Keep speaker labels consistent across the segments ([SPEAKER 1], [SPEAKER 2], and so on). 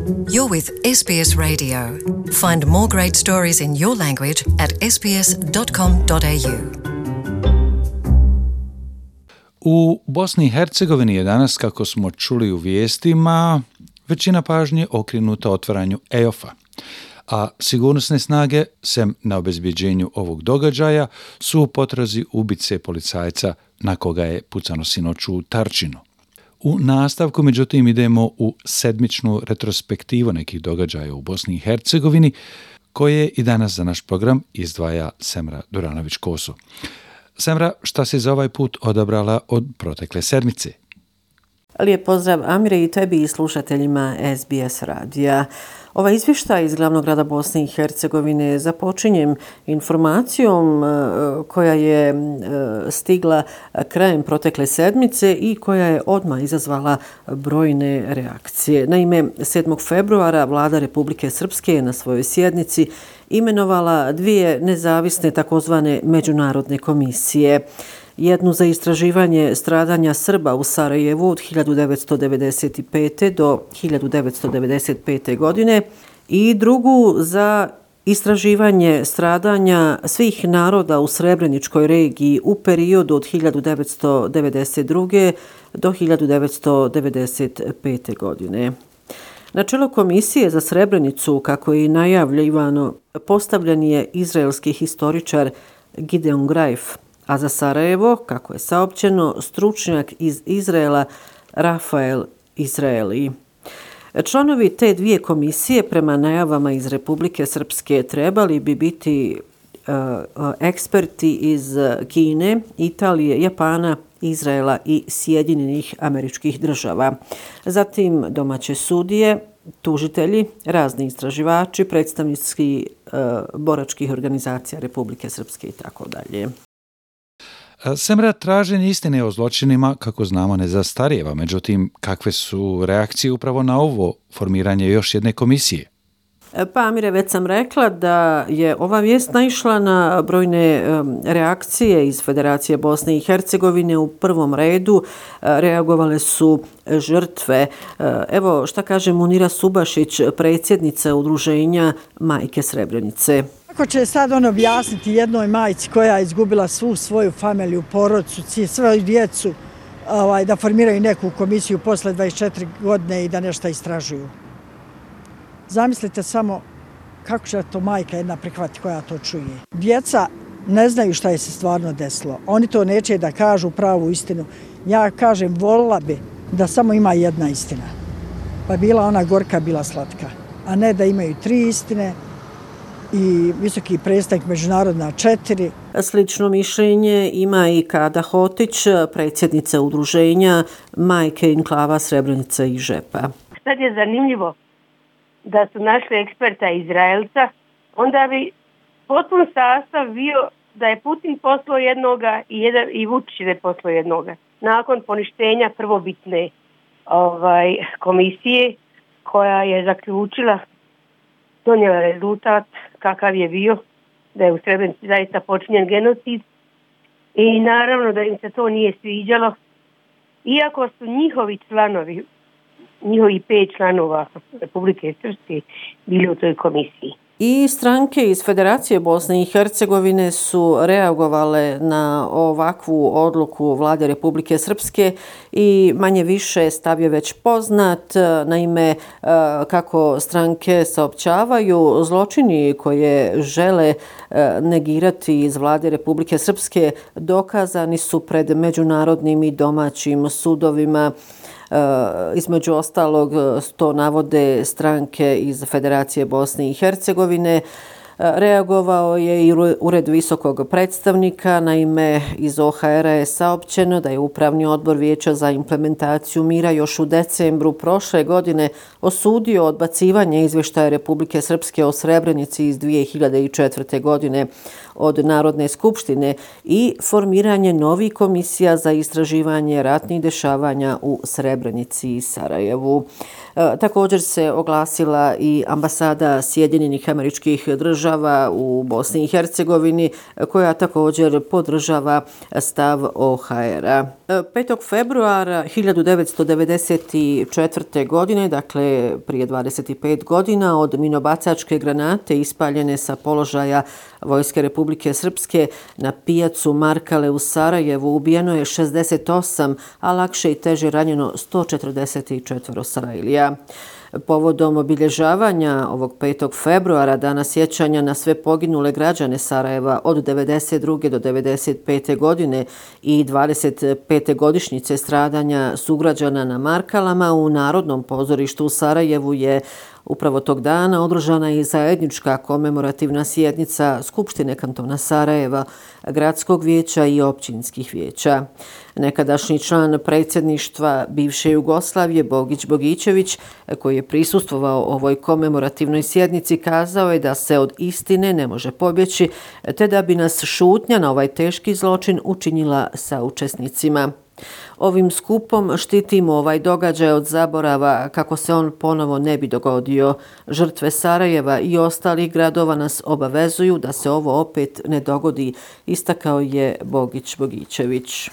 [SPEAKER 1] You're with SBS Radio. Find more great stories in your language at sbs.com.au.
[SPEAKER 2] U Bosni i Hercegovini je danas, kako smo čuli u vijestima, većina pažnje okrenuta otvaranju EOF-a, a sigurnosne snage, sem na obezbjeđenju ovog događaja, su u potrazi ubice policajca na koga je pucano sinoć u Tarčinu. U nastavku, međutim, idemo u sedmičnu retrospektivu nekih događaja u Bosni i Hercegovini, koje i danas za naš program izdvaja Semra Duranović-Koso. Semra, šta si za ovaj put odabrala od protekle sedmice?
[SPEAKER 3] Lijep pozdrav Amire i tebi i slušateljima SBS radija. Ovaj izvještaj iz glavnog grada Bosne i Hercegovine započinjem informacijom koja je stigla krajem protekle sedmice i koja je odmah izazvala brojne reakcije. Naime, 7. februara vlada Republike Srpske je na svojoj sjednici imenovala dvije nezavisne takozvane međunarodne komisije. Jednu za istraživanje stradanja Srba u Sarajevu od 1995. do 1995. godine i drugu za istraživanje stradanja svih naroda u Srebreničkoj regiji u periodu od 1992. do 1995. godine. Na čelo komisije za Srebrenicu, kako je najavljivano, postavljen je izraelski historičar Gideon Greif, a za Sarajevo, kako je saopćeno, stručnjak iz Izraela Rafael Izraeli. Članovi te dvije komisije, prema najavama iz Republike Srpske, trebali bi biti eksperti iz Kine, Italije, Japana, Izraela i Sjedinjenih Američkih Država. Zatim domaće sudije, tužitelji, razni istraživači, predstavnici boračkih organizacija Republike Srpske i tako dalje.
[SPEAKER 2] Semra, traženje istine o zločinima, kako znamo, ne zastarijeva. Međutim, kakve su reakcije upravo na ovo formiranje još jedne komisije?
[SPEAKER 3] Pa, Amire, već sam rekla da je ova vijest naišla na brojne reakcije iz Federacije Bosne i Hercegovine. U prvom redu reagovale su žrtve. Evo šta kaže Munira Subašić, predsjednica udruženja Majke Srebrenice.
[SPEAKER 4] Kako će sad objasniti jednoj majci koja je izgubila svu svoju familiju, porodcu, svoju djecu, da formiraju neku komisiju posle 24 godine i da nešto istražuju? Zamislite samo kako će to majka jedna prihvati koja to čuje. Djeca ne znaju šta je se stvarno desilo. Oni to neće da kažu pravu istinu. Ja kažem, volila bi da samo ima jedna istina. Pa bila ona gorka, bila slatka. A ne da imaju 3 istine i visoki predstavnik međunarodna 4.
[SPEAKER 3] Slično mišljenje ima i Kada Hotić, predsjednica udruženja Majke Enklava Srebrenica i Žepa.
[SPEAKER 5] Sad je zanimljivo da su našli eksperta Izraelca, onda bi potpun sastav bio da je Putin poslao jednoga i Vučić je poslao jednoga. Nakon poništenja prvobitne komisije koja je zaključila, donijela rezultat kakav je bio, da je u Srebrenici zaista počinjen genocid i naravno da im se to nije sviđalo, iako su njihovi članovi, njihovi 5 članova Republike Srpske bili u toj komisiji.
[SPEAKER 3] I stranke iz Federacije Bosne i Hercegovine su reagovale na ovakvu odluku vlade Republike Srpske i manje više stav je već poznat. Naime, kako stranke saopćavaju, zločini koje žele negirati iz vlade Republike Srpske dokazani su pred međunarodnim i domaćim sudovima. Između ostalog, to navode stranke iz Federacije Bosne i Hercegovine. Reagovao je i Ured visokog predstavnika. Naime, iz OHR-a je saopćeno da je Upravni odbor Vijeća za implementaciju mira još u decembru prošle godine osudio odbacivanje izvještaja Republike Srpske o Srebrenici iz 2004. godine od Narodne skupštine i formiranje novih komisija za istraživanje ratnih dešavanja u Srebrenici i Sarajevu. Također se oglasila i ambasada Sjedinjenih Američkih Država država u Bosni i Hercegovini koja također podržava stav OHR-a. 5. februara 1994. godine, dakle prije 25 godina, od minobacačke granate ispaljene sa položaja Vojske Republike Srpske na pijacu Markale u Sarajevu ubijeno je 68, a lakše i teže ranjeno 144 Sarajlija. Povodom obilježavanja ovog 5. februara, dana sjećanja na sve poginule građane Sarajeva od 92. do 95. godine i 25. godišnjice stradanja sugrađana na Markalama, u Narodnom pozorištu u Sarajevu je upravo tog dana održana i zajednička komemorativna sjednica Skupštine kantona Sarajeva, gradskog vijeća i općinskih vijeća. Nekadašnji član predsjedništva bivše Jugoslavije Bogić Bogićević, koji je prisustvovao ovoj komemorativnoj sjednici, kazao je da se od istine ne može pobjeći, te da bi nas šutnja na ovaj teški zločin učinila saučesnicima. Ovim skupom štitimo ovaj događaj od zaborava kako se on ponovo ne bi dogodio. Žrtve Sarajeva i ostalih gradova nas obavezuju da se ovo opet ne dogodi, istakao je Bogić Bogićević.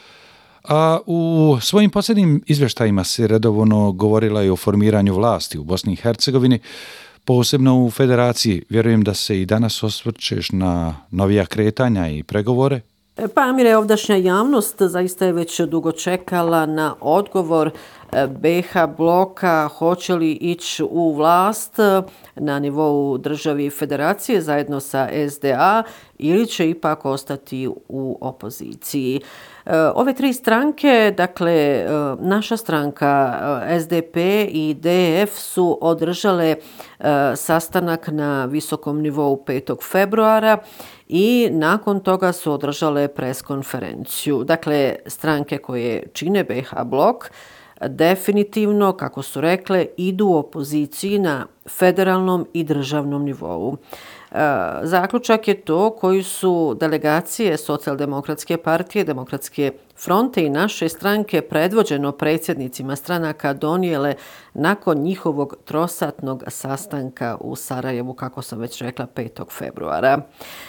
[SPEAKER 2] A u svojim posljednjim izvještajima se redovno govorila i o formiranju vlasti u Bosni i Hercegovini, posebno u Federaciji. Vjerujem da se i danas osvrćeš na novija kretanja i pregovore.
[SPEAKER 3] Pa, Amire, ovdašnja javnost zaista je već dugo čekala na odgovor BiH bloka hoće li ići u vlast na nivou državi Federacije zajedno sa SDA ili će ipak ostati u opoziciji. Ove tri stranke, dakle naša stranka SDP i DF su održale sastanak na visokom nivou 5. februara i nakon toga su održale preskonferenciju. Dakle, stranke koje čine BiH blok definitivno, kako su rekle, idu u opoziciji na federalnom i državnom nivou. Zaključak je to koji su delegacije Socijaldemokratske partije, Demokratske fronte i naše stranke predvođeno predsjednicima stranaka donijele nakon njihovog trosatnog sastanka u Sarajevu, kako sam već rekla, 5. februara.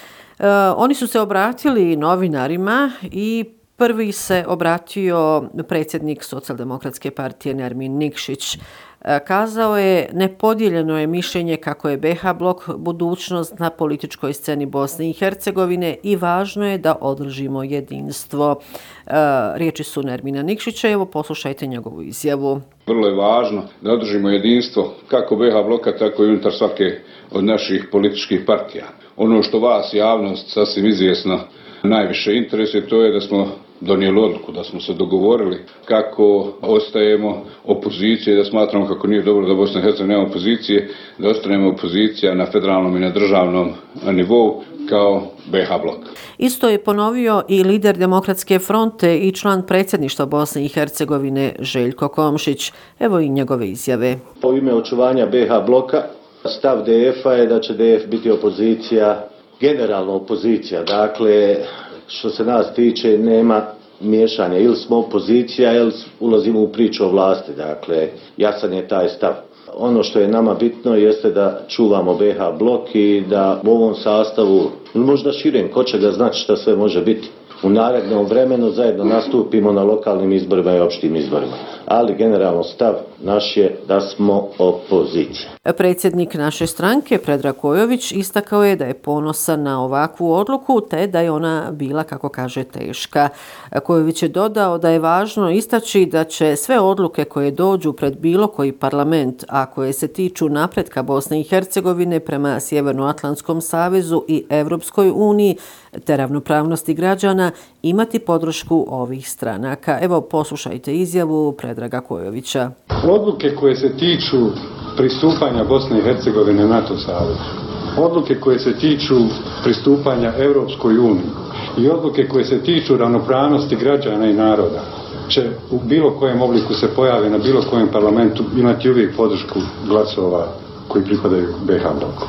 [SPEAKER 3] Oni su se obratili novinarima i prvi se obratio predsjednik Socijaldemokratske partije Nermin Nikšić. Kazao je, nepodijeljeno je mišljenje kako je BiH blok budućnost na političkoj sceni Bosne i Hercegovine i važno je da održimo jedinstvo. Riječi su Nermina Nikšića, evo poslušajte njegovu izjavu.
[SPEAKER 6] Vrlo je važno da održimo jedinstvo kako BiH bloka, tako i unutar svake od naših političkih partija. Ono što vas, javnost, sasvim izvjesno najviše interesuje, to je da smo donijeli odluku, da smo se dogovorili kako ostajemo opozicije, da smatramo kako nije dobro da Bosna i Hercegovina nema opozicije, da ostanemo opozicija na federalnom i na državnom nivou kao BiH blok.
[SPEAKER 3] Isto je ponovio i lider Demokratske fronte i član predsjedništva Bosne i Hercegovine Željko Komšić. Evo i njegove izjave.
[SPEAKER 7] U ime očuvanja BiH bloka stav DF-a je da će DF biti opozicija, generalna opozicija. Dakle, što se nas tiče, nema miješanja. Ili smo opozicija, ili ulazimo u priču o vlasti. Dakle, jasan je taj stav. Ono što je nama bitno jeste da čuvamo BiH blok i da u ovom sastavu, možda širem, ko će ga znati šta sve može biti, u narednom vremenu zajedno nastupimo na lokalnim izborima i opštim izborima. Ali generalno stav naš je da smo opozicija.
[SPEAKER 3] Predsjednik naše stranke, Predrag Kojović, istakao je da je ponosan na ovakvu odluku, te da je ona bila, kako kaže, teška. Kojović je dodao da je važno istaći da će sve odluke koje dođu pred bilo koji parlament, a koje se tiču napretka Bosne i Hercegovine prema Sjevernoatlantskom savezu i Evropskoj uniji, te ravnopravnosti građana, imati podršku ovih stranaka. Evo, poslušajte izjavu Predraga Kojovića.
[SPEAKER 8] Odluke koje se tiču pristupanja Bosne i Hercegovine NATO savezu, odluke koje se tiču pristupanja Europskoj uniji i odluke koje se tiču ravnopravnosti građana i naroda će u bilo kojem obliku se pojave na bilo kojem parlamentu imati uvijek podršku glasova koji pripadaju BiH bloku.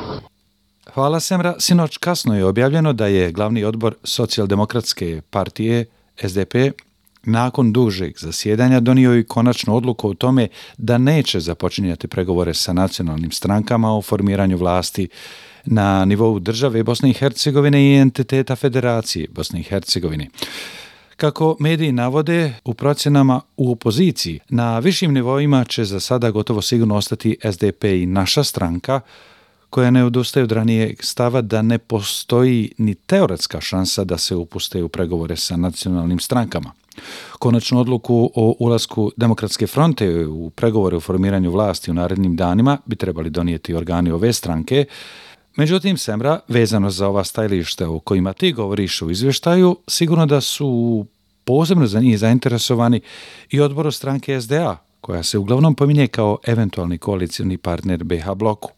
[SPEAKER 2] Hvala, Semra. Sinoć kasno je objavljeno da je glavni odbor Socijaldemokratske partije SDP nakon dužeg zasjedanja donio i konačnu odluku o tome da neće započinjati pregovore sa nacionalnim strankama o formiranju vlasti na nivou države Bosne i Hercegovine i entiteta Federacije Bosne i Hercegovine. Kako mediji navode, u procjenama u opoziciji na višim nivoima će za sada gotovo sigurno ostati SDP i naša stranka, koja ne odustaje od ranijeg stava da ne postoji ni teoretska šansa da se upuste u pregovore sa nacionalnim strankama. Konačnu odluku o ulasku Demokratske fronte u pregovore o formiranju vlasti u narednim danima bi trebali donijeti organi ove stranke. Međutim, Semra, vezano za ova stajališta o kojima ti govoriš u izvještaju, sigurno da su posebno za njih zainteresovani i odboru stranke SDA, koja se uglavnom pominje kao eventualni koalicijni partner BiH bloku.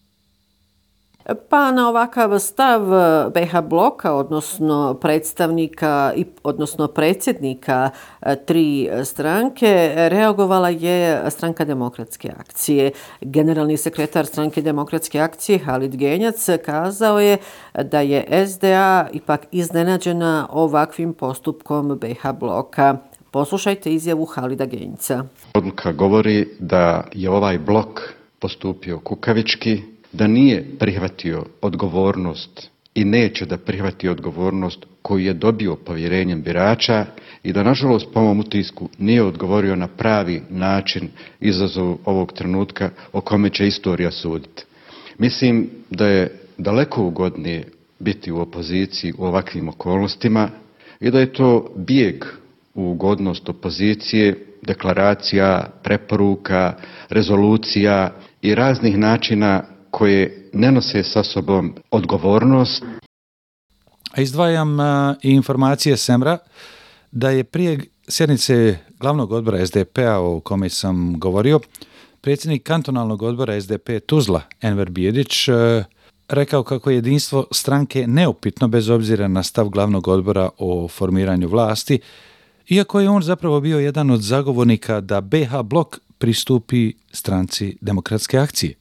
[SPEAKER 3] Pa na ovakav stav BiH bloka, odnosno predstavnika, odnosno predsjednika tri stranke, reagovala je Stranka demokratske akcije. Generalni sekretar Stranke demokratske akcije Halid Genjac kazao je da je SDA ipak iznenađena ovakvim postupkom BiH bloka. Poslušajte izjavu Halida Genjca.
[SPEAKER 9] Odluka govori da je ovaj blok postupio kukavički, da nije prihvatio odgovornost i neće da prihvati odgovornost koju je dobio povjerenjem birača i da, nažalost, po mom utisku nije odgovorio na pravi način izazovu ovog trenutka o kome će istorija suditi. Mislim da je daleko ugodnije biti u opoziciji u ovakvim okolnostima i da je to bijeg u ugodnost opozicije, deklaracija, preporuka, rezolucija i raznih načina koje ne nose sa sobom odgovornost.
[SPEAKER 2] A izdvajam i informacije Semra da je prije sjednice glavnog odbora SDP-a o kome sam govorio, predsjednik kantonalnog odbora SDP Tuzla Enver Bijedić rekao kako je jedinstvo stranke neupitno bez obzira na stav glavnog odbora o formiranju vlasti, iako je on zapravo bio jedan od zagovornika da BiH blok pristupi stranci Demokratske akcije.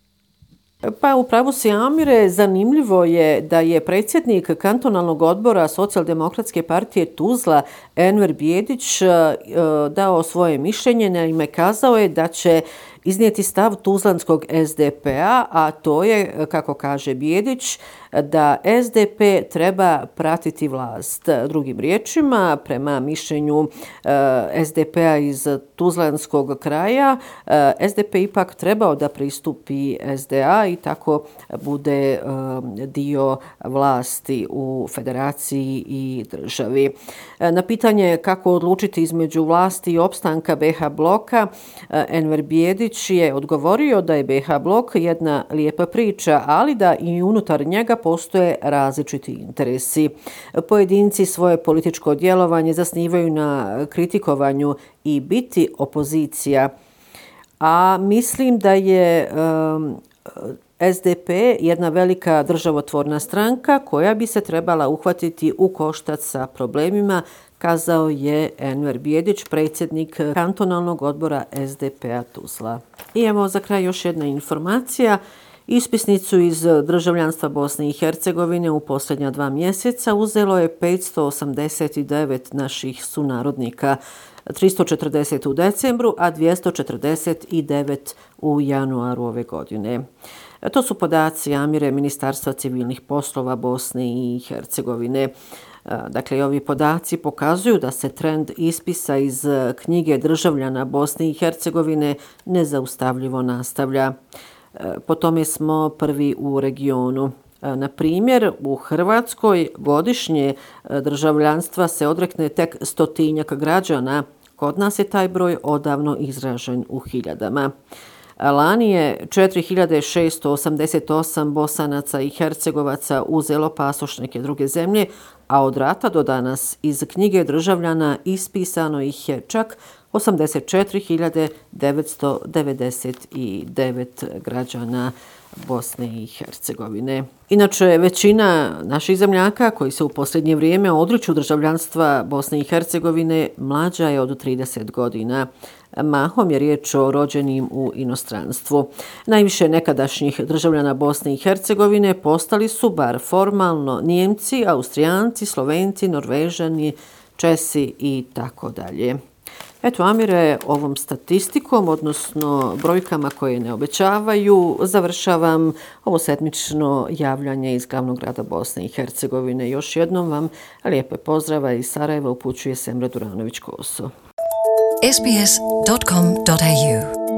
[SPEAKER 3] Pa u pravu si, Amire, zanimljivo je da je predsjednik kantonalnog odbora Socijaldemokratske partije Tuzla Enver Bijedić dao svoje mišljenje, naime kazao je da će iznijeti stav tuzlanskog SDP-a, a to je, kako kaže Bijedić, da SDP treba pratiti vlast. Drugim riječima, prema mišljenju SDP-a iz tuzlanskog kraja, SDP ipak trebao da pristupi SDA i tako bude dio vlasti u federaciji i državi. Na pitanje kako odlučiti između vlasti i opstanka BiH bloka, Enver Bijedić je odgovorio da je BiH blok jedna lijepa priča, ali da i unutar njega postoje različiti interesi. Pojedinci svoje političko djelovanje zasnivaju na kritikovanju i biti opozicija, a mislim da je SDP jedna velika državotvorna stranka koja bi se trebala uhvatiti u koštac sa problemima, kazao je Enver Bijedić, predsjednik kantonalnog odbora SDP-a Tuzla. I evo za kraj još jedna informacija. Ispisnicu iz državljanstva Bosne i Hercegovine u posljednja 2 mjeseca uzelo je 589 naših sunarodnika, 340 u decembru, a 249 u januaru ove godine. To su podaci Amire Ministarstva civilnih poslova Bosne i Hercegovine. Dakle, ovi podaci pokazuju da se trend ispisa iz knjige državljana Bosne i Hercegovine nezaustavljivo nastavlja. Po tome smo prvi u regionu. Na primjer, u Hrvatskoj godišnje državljanstva se odrekne tek 100-tinjak građana. Kod nas je taj broj odavno izražen u hiljadama. Lani je 4688 Bosanaca i Hercegovaca uzelo pasoš neke druge zemlje, a od rata do danas iz knjige državljana ispisano ih je čak 84.999 građana Bosne i Hercegovine. Inače, većina naših zemljaka koji se u posljednje vrijeme odriču državljanstva Bosne i Hercegovine mlađa je od 30 godina. Mahom je riječ o rođenim u inostranstvu. Najviše nekadašnjih državljana Bosne i Hercegovine postali su bar formalno Nijemci, Austrijanci, Slovenci, Norvežani, Česi i tako dalje. Eto, Amire, ovom statistikom, odnosno brojkama koje ne obećavaju, završavam ovo sedmično javljanje iz glavnog grada Bosne i Hercegovine. Još jednom vam lijepe pozdrava iz Sarajeva upućuje Semra Duranović-Koso.
[SPEAKER 1] sbs.com.au